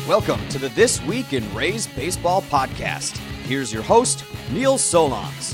Welcome to the This Week in Rays Baseball podcast. Here's your host, Neil Solondz.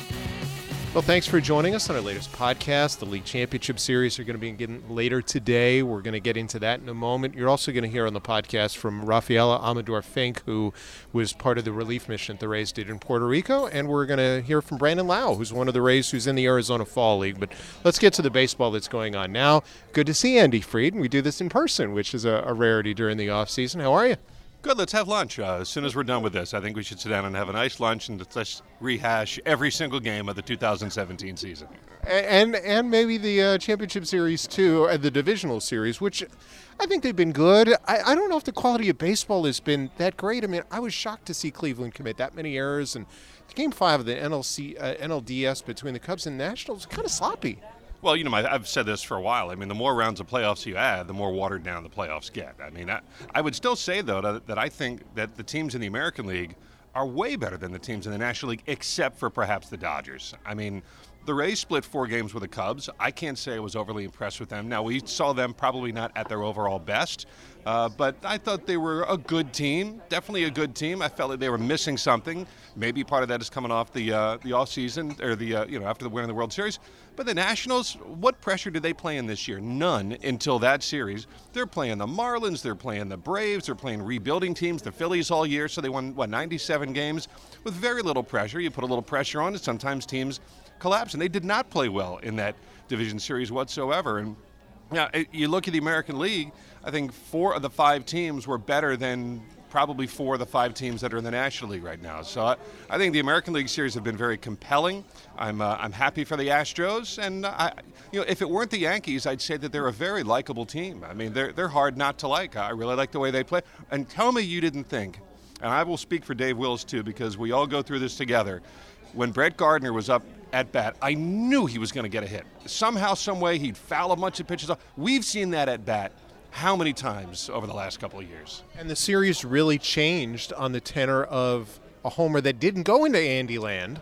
Well, thanks for joining us on our latest podcast. The League Championship Series are going to be getting later today. We're going to get into that in a moment. You're also going to hear on the podcast from Rafaela Amador-Fink, who was part of the relief mission that the Rays did in Puerto Rico. And we're going to hear from Brandon Lau, who's one of the Rays who's in the Arizona Fall League. But let's get to the baseball that's going on now. Good to see Andy Fried. We do this in person, which is a rarity during the offseason. How are you? Good, let's have lunch. As soon as we're done with this, I think we should sit down and have a nice lunch and let's rehash every single game of the 2017 season. And maybe the championship series too, and the divisional series, which I think they've been good. I don't know if the quality of baseball has been that great. I mean, I was shocked to see Cleveland commit that many errors, and Game 5 of the NLDS between the Cubs and Nationals was kind of sloppy. Well, you know, I've said this for a while. I mean, the more rounds of playoffs you add, the more watered down the playoffs get. I mean, I would still say, though, that I think that the teams in the American League are way better than the teams in the National League, except for perhaps the Dodgers. I mean, the Rays split 4 games with the Cubs. I can't say I was overly impressed with them. Now, we saw them probably not at their overall best, but I thought they were a good team, definitely a good team. I felt like they were missing something. Maybe part of that is coming off the off season or after the win of the World Series. But the Nationals, what pressure did they play in this year? None until that series. They're playing the Marlins, they're playing the Braves, they're playing rebuilding teams, the Phillies all year. So they won 97 games with very little pressure. You put a little pressure on it, sometimes teams collapse, and they did not play well in that division series whatsoever. And now you look at the American League, I think 4 of the 5 teams were better than probably 4 of the 5 teams that are in the National League right now. So I think the American League series have been very compelling. I'm happy for the Astros, and if it weren't the Yankees, I'd say that they're a very likable team. I mean, they're hard not to like. I really like the way they play. And tell me you didn't think, and I will speak for Dave Wills too, because we all go through this together. When Brett Gardner was up at bat, I knew he was going to get a hit. Somehow, some way, he'd foul a bunch of pitches off. We've seen that at bat how many times over the last couple of years? And the series really changed on the tenor of a homer that didn't go into Andy Land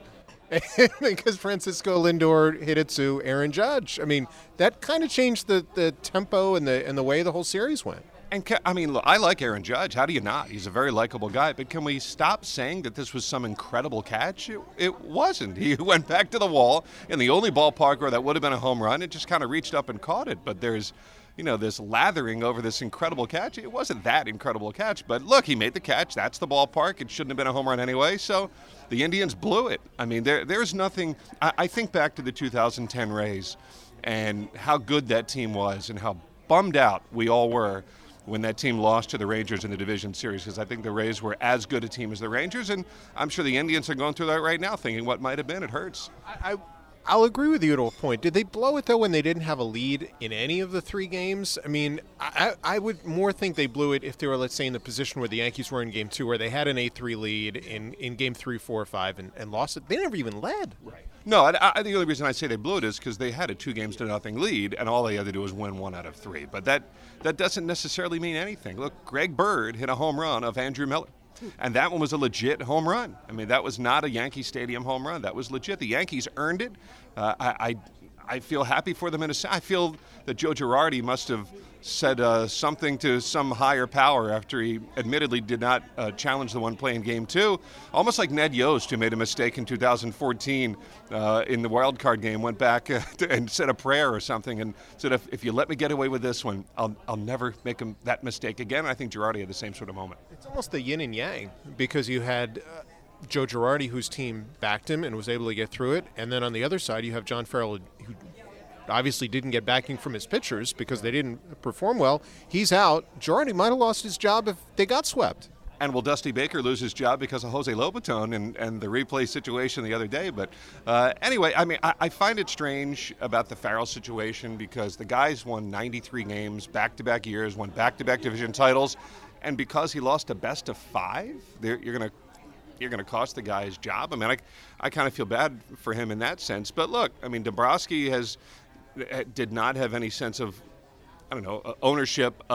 because Francisco Lindor hit it to Aaron Judge. I mean, that kind of changed the tempo and the way the whole series went. And I mean, look, I like Aaron Judge. How do you not? He's a very likable guy. But can we stop saying that this was some incredible catch? It wasn't. He went back to the wall in the only ballpark where that would have been a home run. It just kind of reached up and caught it. But there's, this lathering over this incredible catch. It wasn't that incredible catch. But look, he made the catch. That's the ballpark. It shouldn't have been a home run anyway. So the Indians blew it. I mean, there's nothing. I think back to the 2010 Rays and how good that team was and how bummed out we all were when that team lost to the Rangers in the division series, because I think the Rays were as good a team as the Rangers, and I'm sure the Indians are going through that right now, thinking what might have been. It hurts. I'll agree with you to a point. Did they blow it, though, when they didn't have a lead in any of the 3 games? I mean, I would more think they blew it if they were, let's say, in the position where the Yankees were in Game 2, where they had an 8-3 lead in Game 3, 4, 5, and lost it. They never even led. Right. No, the only reason I say they blew it is because they had a 2-0 lead, and all they had to do was win 1 out of 3. But that doesn't necessarily mean anything. Look, Greg Bird hit a home run of Andrew Miller, and that one was a legit home run. I mean, that was not a Yankee Stadium home run. That was legit. The Yankees earned it. I feel happy for them. I feel that Joe Girardi must have said something to some higher power after he admittedly did not challenge the one playing Game 2. Almost like Ned Yost, who made a mistake in 2014 in the wild card game, went back and said a prayer or something and said, if you let me get away with this one, I'll never make that mistake again. I think Girardi had the same sort of moment. It's almost the yin and yang, because you had Joe Girardi, whose team backed him and was able to get through it, and then on the other side you have John Farrell, who obviously didn't get backing from his pitchers because they didn't perform well. He's out. Girardi might have lost his job if they got swept. And will Dusty Baker lose his job because of Jose Lobaton and the replay situation the other day? But anyway, I mean, I find it strange about the Farrell situation because the guy's won 93 games, back-to-back years, won back-to-back division titles, and because he lost a best of 5, you're going to cost the guy his job. I mean, I kind of feel bad for him in that sense. But look, I mean, Dombrowski did not have any sense of, ownership of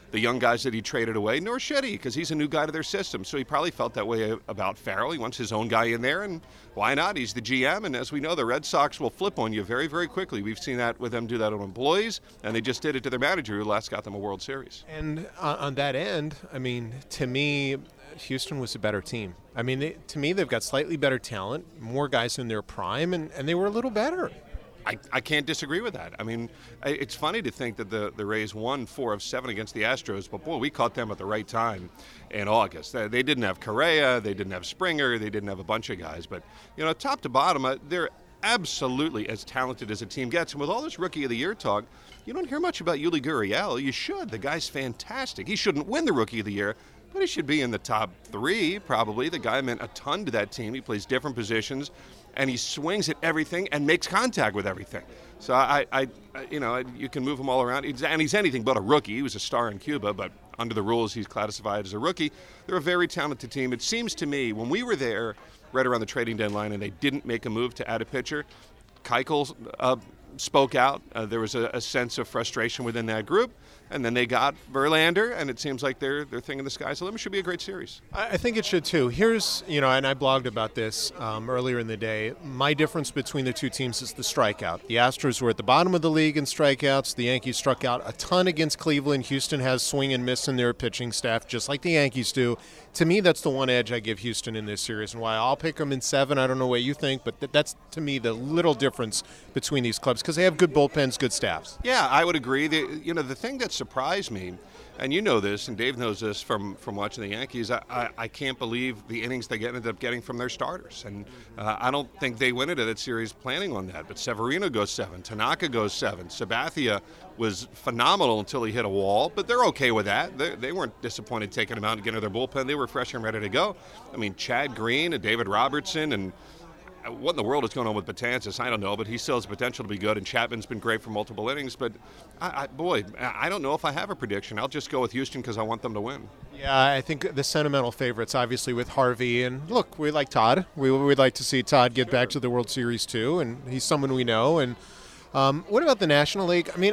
the young guys that he traded away, nor should he, because he's a new guy to their system. So he probably felt that way about Farrell. He wants his own guy in there, and why not? He's the GM, and as we know, the Red Sox will flip on you very, very quickly. We've seen that with them do that on employees, and they just did it to their manager who last got them a World Series. And on that end, I mean, to me, Houston was a better team. I mean, to me, they've got slightly better talent, more guys in their prime, and they were a little better. I can't disagree with that. I mean, it's funny to think that the Rays won 4 of 7 against the Astros, but boy, we caught them at the right time in August. They didn't have Correa, they didn't have Springer, they didn't have a bunch of guys. But, top to bottom, they're absolutely as talented as a team gets. And with all this Rookie of the Year talk, you don't hear much about Yuli Gurriel. You should. The guy's fantastic. He shouldn't win the Rookie of the Year, but he should be in the top 3, probably. The guy meant a ton to that team. He plays different positions, and he swings at everything and makes contact with everything. So you can move him all around. And he's anything but a rookie. He was a star in Cuba, but under the rules, he's classified as a rookie. They're a very talented team. It seems to me, when we were there right around the trading deadline and they didn't make a move to add a pitcher, Keuchel spoke out. There was a sense of frustration within that group. And then they got Verlander, and it seems like they're thinking the sky's the limit. Should be a great series. I think it should too. Here's, and I blogged about this earlier in the day. My difference between the two teams is the strikeout. The Astros were at the bottom of the league in strikeouts. The Yankees struck out a ton against Cleveland. Houston has swing and miss in their pitching staff, just like the Yankees do. To me, that's the one edge I give Houston in this series, and why I'll pick them in 7. I don't know what you think, but that's, to me, the little difference between these clubs, because they have good bullpens, good staffs. Yeah, I would agree. The thing that surprised me, and you know this, and Dave knows this from watching the Yankees, I can't believe the innings they ended up getting from their starters. And I don't think they went into that series planning on that. But Severino goes 7, Tanaka goes 7, Sabathia was phenomenal until he hit a wall, but they're okay with that. They weren't disappointed taking him out and getting their bullpen. They were fresh and ready to go. I mean, Chad Green and David Robertson, and what in the world is going on with Betances? I don't know, but he still has potential to be good, and Chapman's been great for multiple innings. But, I don't know if I have a prediction. I'll just go with Houston because I want them to win. Yeah, I think the sentimental favorites, obviously, with Harvey. And, look, we like Todd. We'd like to see Todd get back to the World Series, too, and he's someone we know. And what about the National League? I mean,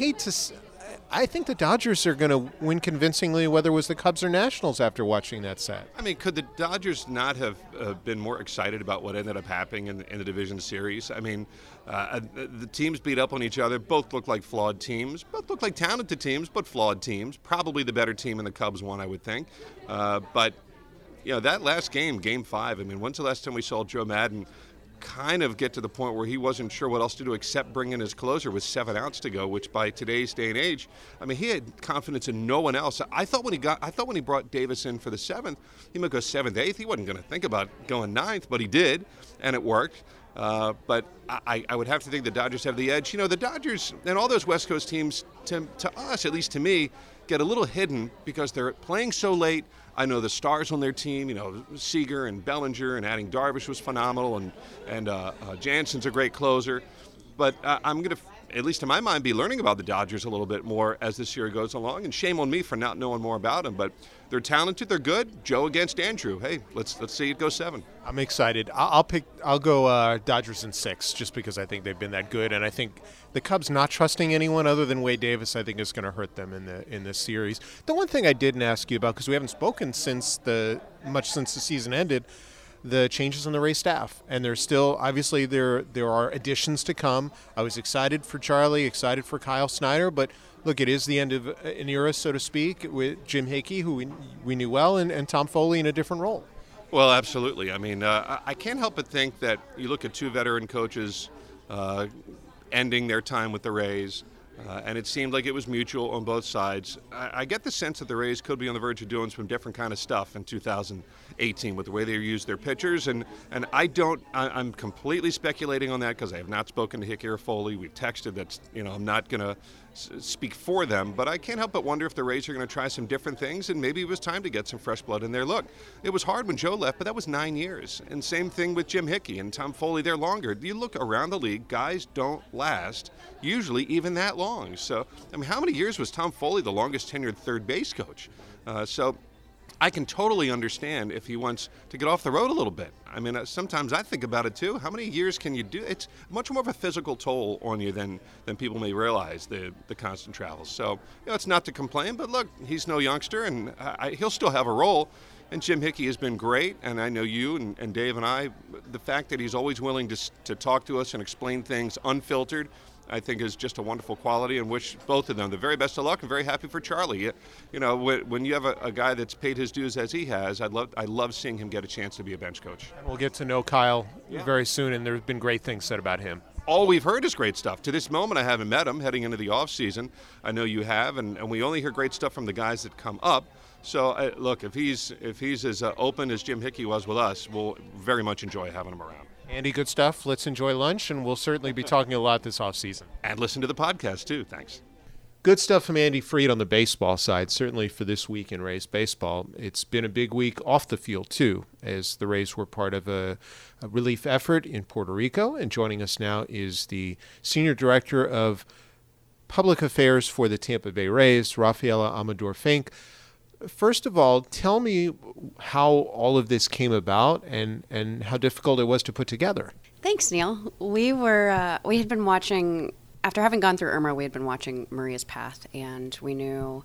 I think the Dodgers are going to win convincingly, whether it was the Cubs or Nationals, after watching that set. I mean, could the Dodgers not have been more excited about what ended up happening in the division series? I mean, the teams beat up on each other. Both look like flawed teams. Both look like talented teams, but flawed teams. Probably the better team in the Cubs won, I would think. But that last game, Game 5, I mean, when's the last time we saw Joe Maddon kind of get to the point where he wasn't sure what else to do except bring in his closer with 7 outs to go, which by today's day and age, I mean, he had confidence in no one else. I thought when he brought Davis in for the 7th, he might go 7th, 8th. He wasn't going to think about going 9th, but he did, and it worked. But I would have to think the Dodgers have the edge. The Dodgers and all those West Coast teams, to us, at least to me, get a little hidden because they're playing so late. I know the stars on their team, Seager and Bellinger, and adding Darvish was phenomenal, and Jansen's a great closer. But I'm going to, at least in my mind, be learning about the Dodgers a little bit more as this year goes along. And shame on me for not knowing more about them. But they're talented, they're good. Joe against Andrew. Hey, let's see it go 7. I'm excited. I'll go Dodgers in 6, just because I think they've been that good, and I think the Cubs not trusting anyone other than Wade Davis, I think, is going to hurt them in this series. The one thing I didn't ask you about, because we haven't spoken since the season ended, the changes in the Rays staff, and there's still, obviously, there are additions to come. I was excited for Charlie, excited for Kyle Snyder, but look, it is the end of an era, so to speak, with Jim Hickey, who we knew well, and Tom Foley in a different role. Well, absolutely. I mean, I can't help but think that you look at 2 veteran coaches ending their time with the Rays, and it seemed like it was mutual on both sides. I get the sense that the Rays could be on the verge of doing some different kind of stuff in 2018 with the way they use their pitchers, and I'm completely speculating on that because I have not spoken to Hickey or Foley. We've texted that, I'm not going to speak for them, but I can't help but wonder if the Rays are going to try some different things, and maybe it was time to get some fresh blood in there. Look, it was hard when Joe left, but that was 9 years, and same thing with Jim Hickey and Tom Foley. They're longer. You look around the league, guys don't last usually even that long. So, I mean, how many years was Tom Foley the longest tenured third base coach? So I can totally understand if he wants to get off the road a little bit. I mean, sometimes I think about it too. How many years can you do? It's much more of a physical toll on you than people may realize, the constant travels. So, it's not to complain, but look, he's no youngster, and he'll still have a role. And Jim Hickey has been great, and I know you and Dave and I, the fact that he's always willing to talk to us and explain things unfiltered, I think is just a wonderful quality, and wish both of them the very best of luck, and very happy for Charlie. When you have a guy that's paid his dues as he has, I love seeing him get a chance to be a bench coach. We'll get to know Kyle very soon, and there have been great things said about him. All we've heard is great stuff. To this moment, I haven't met him heading into the off season. I know you have, and we only hear great stuff from the guys that come up. So look, if he's as open as Jim Hickey was with us, we'll very much enjoy having him around. Andy, good stuff. Let's enjoy lunch, and we'll certainly be talking a lot this offseason. And listen to the podcast, too. Thanks. Good stuff from Andy Freed on the baseball side, certainly for this week in Rays baseball. It's been a big week off the field, too, as the Rays were part of a relief effort in Puerto Rico. And joining us now is the Senior Director of Public Affairs for the Tampa Bay Rays, Rafaela Amador-Fink. First of all, tell me how all of this came about and how difficult it was to put together. Thanks, Neil. We had been watching, after having gone through Irma, we had been watching Maria's Path, and we knew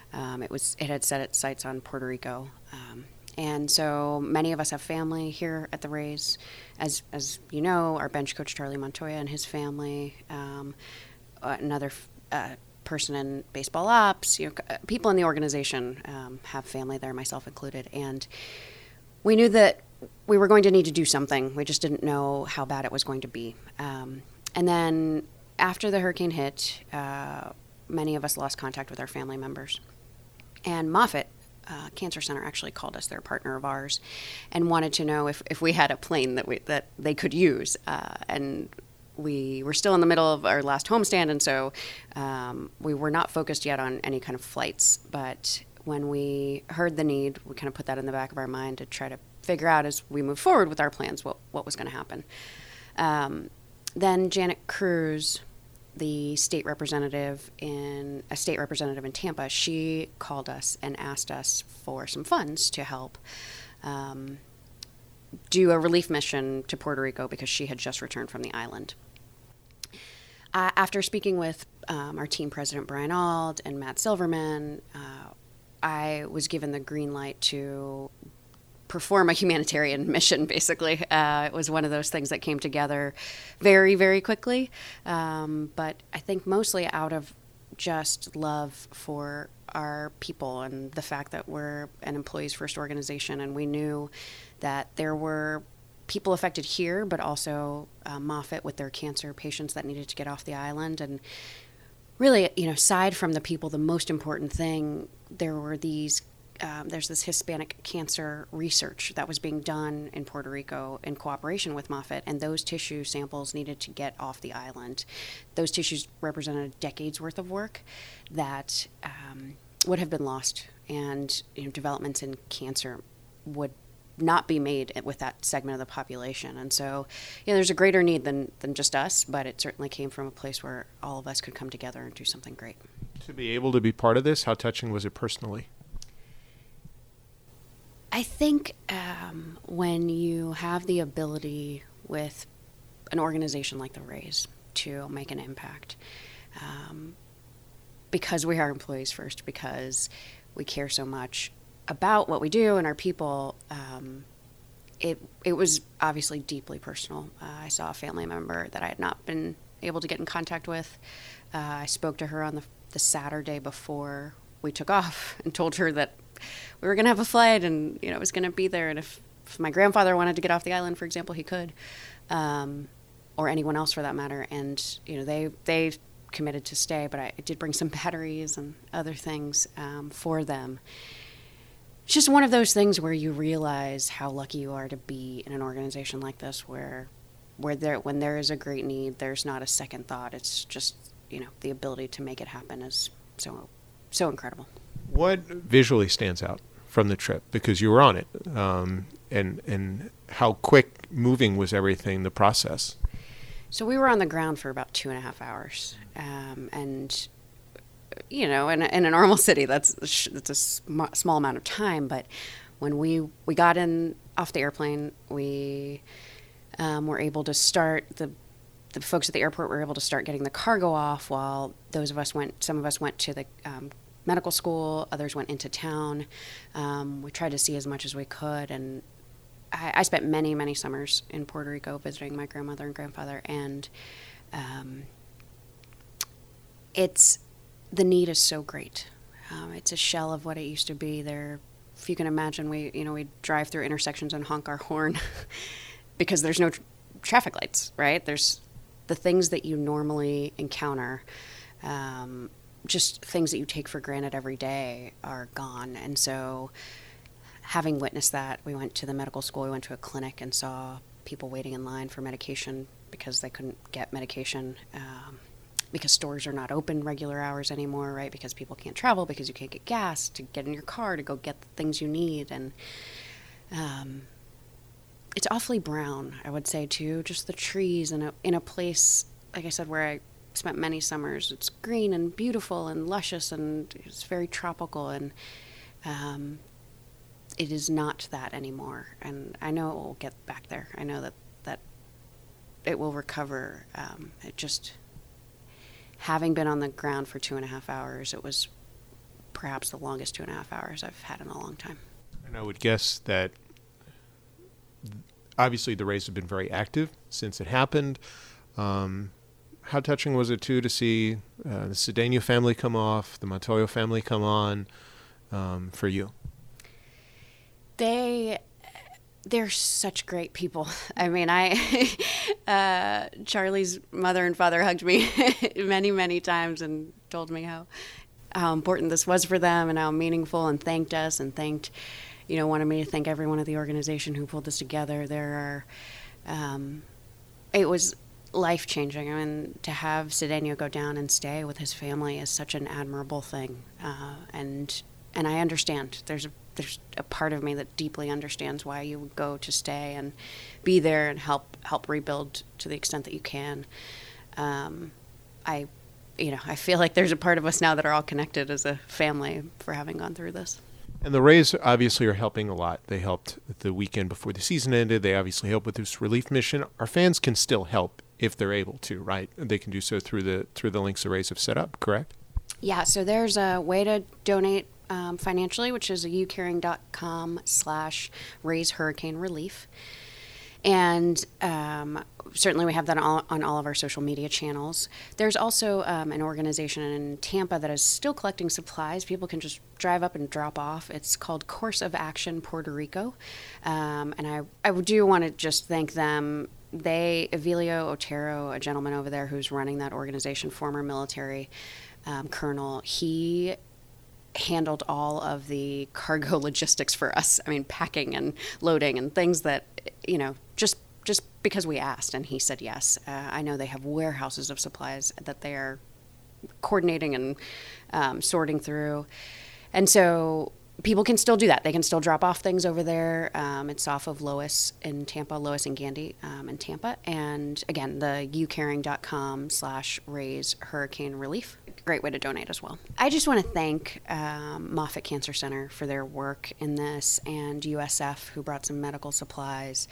it had set its sights on Puerto Rico. And so many of us have family here at the Rays. As you know, our bench coach, Charlie Montoya, and his family, another person in baseball ops, people in the organization have family there, myself included, and we knew that we were going to need to do something. We just didn't know how bad it was going to be. And then after the hurricane hit, many of us lost contact with our family members. And Moffitt Cancer Center actually called us, their partner of ours, and wanted to know if we had a plane that they could use. And we were still in the middle of our last homestand, and so we were not focused yet on any kind of flights. But when we heard the need, we kind of put that in the back of our mind to try to figure out as we move forward with our plans what was going to happen. Then Janet Cruz, the state representative in Tampa, she called us and asked us for some funds to help do a relief mission to Puerto Rico because she had just returned from the island. After speaking with our team president, Brian Auld, and Matt Silverman, I was given the green light to perform a humanitarian mission, basically. It was one of those things that came together very, very quickly, but I think mostly out of just love for our people and the fact that we're an employees first organization, and we knew that there were people affected here, but also Moffitt with their cancer patients that needed to get off the island. And really, aside from the people, the most important thing, there's this Hispanic cancer research that was being done in Puerto Rico in cooperation with Moffitt, and those tissue samples needed to get off the island. Those tissues represented a decade's worth of work that would have been lost, and developments in cancer would not be made with that segment of the population. And so, there's a greater need than just us, but it certainly came from a place where all of us could come together and do something great. To be able to be part of this, how touching was it personally? I think when you have the ability with an organization like the Rays to make an impact, because we are employees first, because we care so much about what we do and our people, it was obviously deeply personal. I saw a family member that I had not been able to get in contact with. I spoke to her on the Saturday before we took off and told her that we were going to have a flight and it was going to be there, and if my grandfather wanted to get off the island, for example, he could, or anyone else for that matter. And they committed to stay, but I did bring some batteries and other things for them. It's just one of those things where you realize how lucky you are to be in an organization like this, where when there is a great need, there's not a second thought. It's just the ability to make it happen is so incredible. What visually stands out from the trip, because you were on it, and how quick moving was everything, the process? So we were on the ground for about 2.5 hours, and in a normal city, that's a small amount of time. But when we got in off the airplane, we were able to start the folks at the airport were able to start getting the cargo off, while some of us went to the medical school, others went into town. We tried to see as much as we could, and I spent many, many summers in Puerto Rico visiting my grandmother and grandfather, and the need is so great. It's a shell of what it used to be. There, if you can imagine, we drive through intersections and honk our horn because there's no traffic lights, right? There's the things that you normally encounter, just things that you take for granted every day, are gone. And so, having witnessed that, we went to the medical school, we went to a clinic and saw people waiting in line for medication because they couldn't get medication, because stores are not open regular hours anymore, right? Because people can't travel, because you can't get gas to get in your car to go get the things you need. And it's awfully brown, I would say, too. Just the trees in a place, like I said, where I spent many summers. It's green and beautiful and luscious, and it's very tropical, and it is not that anymore. And I know it will get back there. I know that it will recover. It just, having been on the ground for 2.5 hours, it was perhaps the longest 2.5 hours I've had in a long time. And I would guess that obviously the Rays have been very active since it happened. How touching was it, too, to see the Cedeno family come off, the Montoyo family come on for you? They're such great people. I mean, Charlie's mother and father hugged me many, many times and told me how important this was for them and how meaningful, and thanked us and wanted me to thank everyone at the organization who pulled this together. It was life-changing. I mean, to have Cedeno go down and stay with his family is such an admirable thing. And I understand. There's a part of me that deeply understands why you would go to stay and be there and help rebuild to the extent that you can. I feel like there's a part of us now that are all connected as a family for having gone through this. And the Rays obviously are helping a lot. They helped the weekend before the season ended. They obviously helped with this relief mission. Our fans can still help if they're able to, right? They can do so through the links the Rays have set up, correct? Yeah, so there's a way to donate financially, which is ucaring.com/Rays Hurricane Relief. And certainly we have that on all of our social media channels. There's also an organization in Tampa that is still collecting supplies. People can just drive up and drop off. It's called Course of Action Puerto Rico. And I do want to just thank them. Evilio Otero, a gentleman over there who's running that organization, former military colonel, he handled all of the cargo logistics for us. I mean, packing and loading and things that, just because we asked and he said yes. I know they have warehouses of supplies that they are coordinating and sorting through. And so people can still do that. They can still drop off things over there. It's off of Lois in Tampa, Lois and Gandy in Tampa. And again, the ucaring.com/Rays Hurricane Relief. Great way to donate as well. I just want to thank Moffitt Cancer Center for their work in this, and USF, who brought some medical supplies.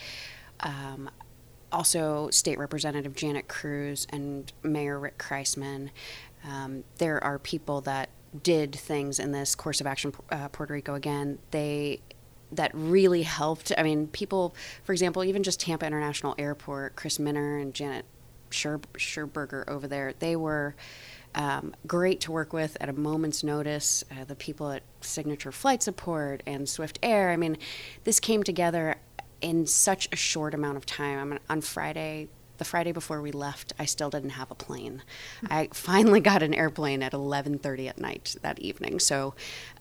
Also, State Representative Janet Cruz and Mayor Rick Kreisman. There are people that did things in this Course of Action Puerto Rico again. That really helped. I mean, people, for example, even just Tampa International Airport, Chris Minner and Janet Scherberger over there, they were great to work with at a moment's notice. The people at Signature Flight Support and Swift Air. I mean, this came together in such a short amount of time. I mean, on Friday, the Friday before we left, I still didn't have a plane. I finally got an airplane at 11:30 at night that evening. So,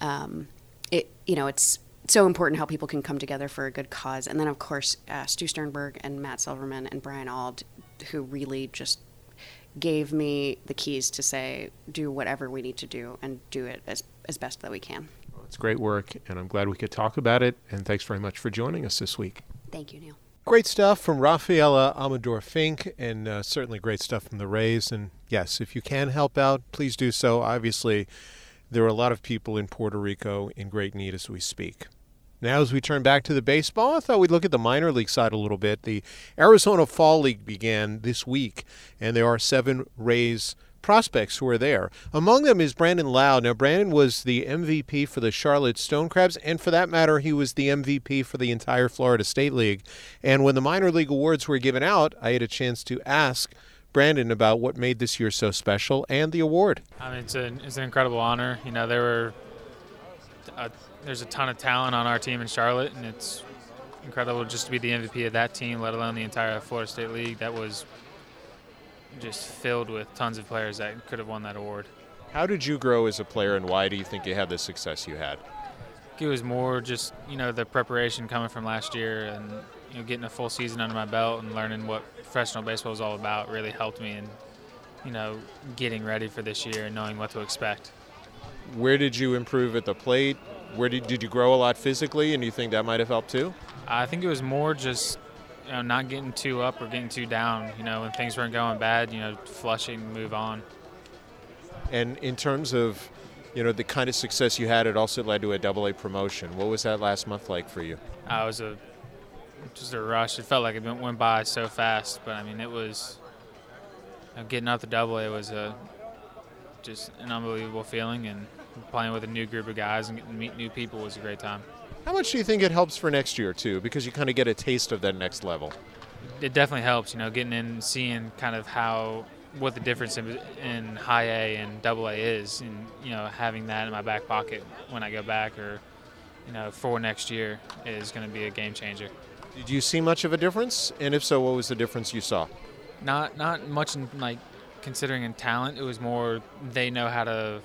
it's so important how people can come together for a good cause. And then, of course, Stu Sternberg and Matt Silverman and Brian Auld, who really just gave me the keys to say, do whatever we need to do and do it as best that we can. Well, it's great work, and I'm glad we could talk about it. And thanks very much for joining us this week. Thank you, Neil. Great stuff from Rafaela Amador-Fink, and certainly great stuff from the Rays. And yes, if you can help out, please do so. Obviously, there are a lot of people in Puerto Rico in great need as we speak. Now, as we turn back to the baseball, I thought we'd look at the minor league side a little bit. The Arizona Fall League began this week, and there are 7 Rays prospects who are there. Among them is Brandon Lowe. Now, Brandon was the MVP for the Charlotte Stonecrabs, and for that matter, he was the MVP for the entire Florida State League. And when the minor league awards were given out, I had a chance to ask Brandon about what made this year so special and the award. I mean, it's an incredible honor. You know, there's a ton of talent on our team in Charlotte, and it's incredible just to be the MVP of that team, let alone the entire Florida State League that was just filled with tons of players that could have won that award. How did you grow as a player, and why do you think you had the success you had? It was more just, the preparation coming from last year and, getting a full season under my belt and learning what professional baseball was all about really helped me in, getting ready for this year and knowing what to expect. Where did you improve at the plate? Where did you grow a lot physically, and do you think that might have helped too? I think it was more just not getting too up or getting too down. When things weren't going bad, flushing, move on. And in terms of, the kind of success you had, it also led to a AA promotion. What was that last month like for you? It was just a rush. It felt like it went by so fast, but I mean, it was getting up to AA was just an unbelievable feeling, and playing with a new group of guys and getting to meet new people was a great time. How much do you think it helps for next year, too? Because you kind of get a taste of that next level. It definitely helps, getting in and seeing kind of what the difference in high A and AA is, and, having that in my back pocket when I go back or, for next year is going to be a game changer. Did you see much of a difference? And if so, what was the difference you saw? Not much in, considering in talent. It was more they know how to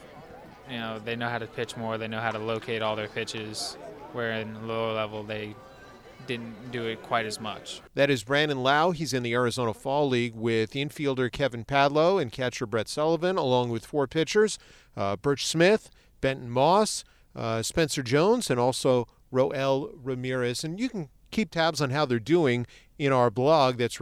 pitch more. They know how to locate all their pitches, where in the lower level they didn't do it quite as much. That is Brandon Lowe. He's in the Arizona Fall League with infielder Kevin Padlow and catcher Brett Sullivan, along with 4 pitchers, Birch Smith, Benton Moss, Spencer Jones, and also Roel Ramirez. And you can keep tabs on how they're doing in our blog. That's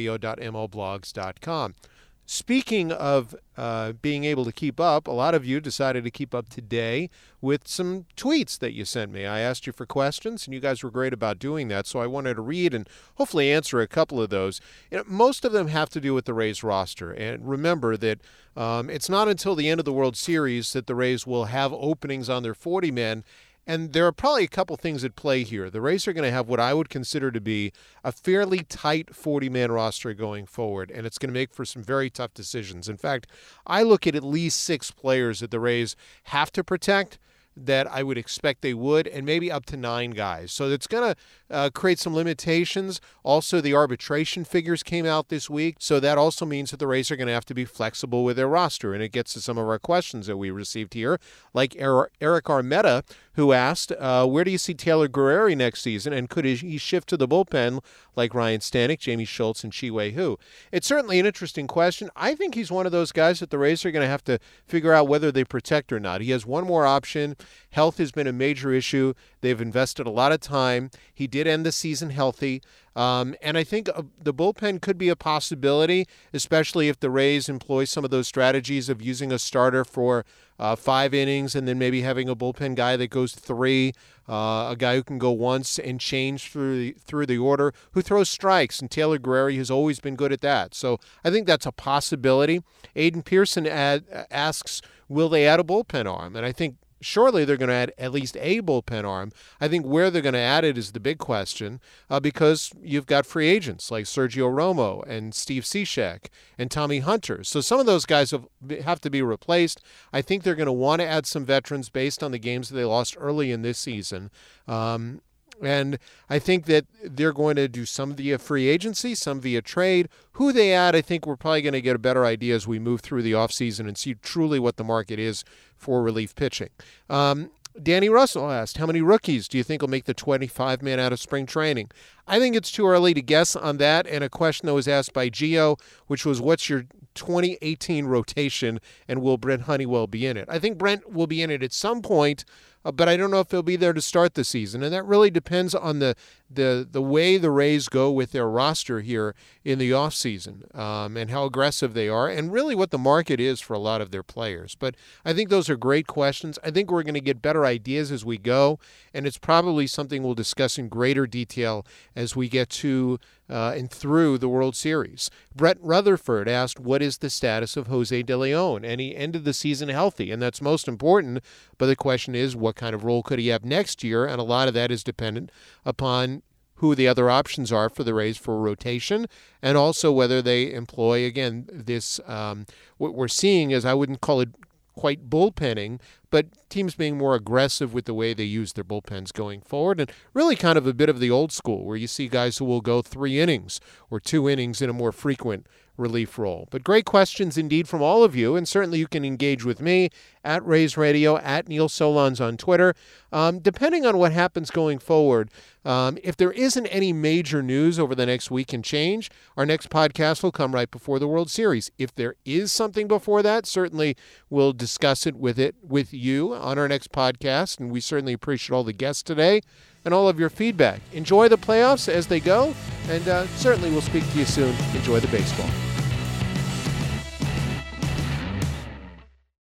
raysradio.mlblogs.com. Speaking of being able to keep up, a lot of you decided to keep up today with some tweets that you sent me. I asked you for questions, and you guys were great about doing that, so I wanted to read and hopefully answer a couple of those. Most of them have to do with the Rays roster, and remember that it's not until the end of the World Series that the Rays will have openings on their 40 men. And there are probably a couple things at play here. The Rays are going to have what I would consider to be a fairly tight 40-man roster going forward, and it's going to make for some very tough decisions. In fact, I look at least 6 players that the Rays have to protect that I would expect they would, and maybe up to 9 guys. So it's going to create some limitations. Also, the arbitration figures came out this week, so that also means that the Rays are going to have to be flexible with their roster, and it gets to some of our questions that we received here, like Eric Armetta, who asked, where do you see Taylor Guerrero next season, and could he shift to the bullpen like Ryan Stanek, Jamie Schultz, and Chi-Wei Hu? It's certainly an interesting question. I think he's one of those guys that the Rays are going to have to figure out whether they protect or not. He has one more option. Health has been a major issue. They've invested a lot of time. He did end the season healthy. And I think the bullpen could be a possibility, especially if the Rays employ some of those strategies of using a starter for 5 innings and then maybe having a bullpen guy that goes 3, a guy who can go once and change through the order, who throws strikes. And Taylor Guerrero has always been good at that. So I think that's a possibility. Aiden Pearson asks, will they add a bullpen arm? And I think surely they're going to add at least a bullpen arm. I think where they're going to add it is the big question, because you've got free agents like Sergio Romo and Steve Cishek and Tommy Hunter. So some of those guys have to be replaced. I think they're going to want to add some veterans based on the games that they lost early in this season. And I think that they're going to do some via free agency, some via trade. Who they add, I think we're probably going to get a better idea as we move through the offseason and see truly what the market is for relief pitching. Danny Russell asked, how many rookies do you think will make the 25-man out of spring training? I think it's too early to guess on that. And a question that was asked by Gio, which was, what's your 2018 rotation, and will Brent Honeywell be in it? I think Brent will be in it at some point, but I don't know if he'll be there to start the season. And that really depends on the way the Rays go with their roster here in the offseason, and how aggressive they are, and really what the market is for a lot of their players. But I think those are great questions. I think we're going to get better ideas as we go, and it's probably something we'll discuss in greater detail as we get to and through the World Series. Brett Rutherford asked, what is the status of Jose De Leon? And he ended the season healthy, and that's most important. But the question is, what kind of role could he have next year? And a lot of that is dependent upon who the other options are for the Rays for rotation, and also whether they employ, again, this, what we're seeing is, I wouldn't call it quite bullpenning, but teams being more aggressive with the way they use their bullpens going forward, and really kind of a bit of the old school where you see guys who will go 3 innings or 2 innings in a more frequent relief role. But great questions indeed from all of you, and certainly you can engage with me at Rays Radio, at Neil Solondz on Twitter. Depending on what happens going forward, if there isn't any major news over the next week and change, our next podcast will come right before the World Series. If there is something before that, certainly we'll discuss it with you on our next podcast, and we certainly appreciate all the guests today and all of your feedback. Enjoy the playoffs as they go, and certainly we'll speak to you soon. Enjoy the baseball.